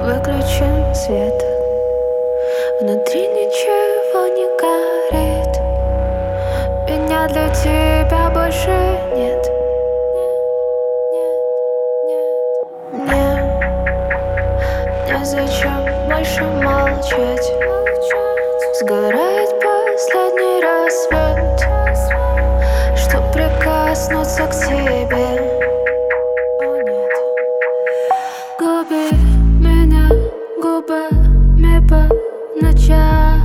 Выключен свет, внутри ничего не горит. Меня для тебя больше нет. Мне незачем больше молчать. Сгорает последний рассвет, чтоб прикоснуться к тебе. Губи меня губами по ночам.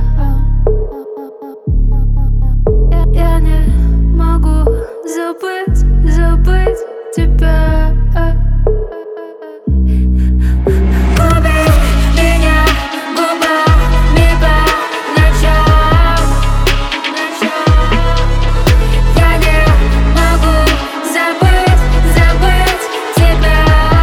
Я не могу забыть тебя. Губи меня губами по ночам. Я не могу забыть тебя.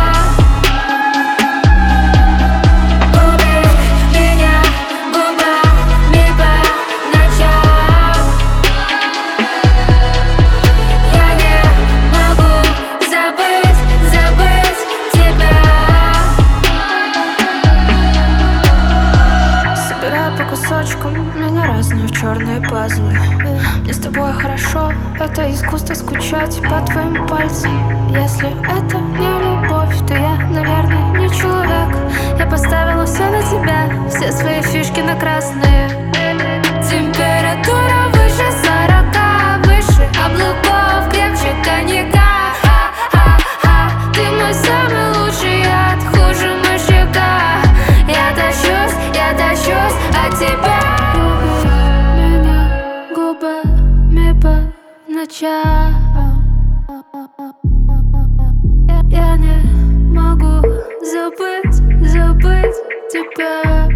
Меня разные черные пазлы. Мне с тобой хорошо, это искусство скучать по твоим пальцам. Если это не любовь, то я, наверное, не человек. Я поставила все на тебя, все свои фишки на красные. Температура выше 40, выше облаков, крепче коньяка. Ты мой самый лучший яд, хуже мышьяка. Я тащусь от тебя. Губами по ночам. Я не могу забыть тебя.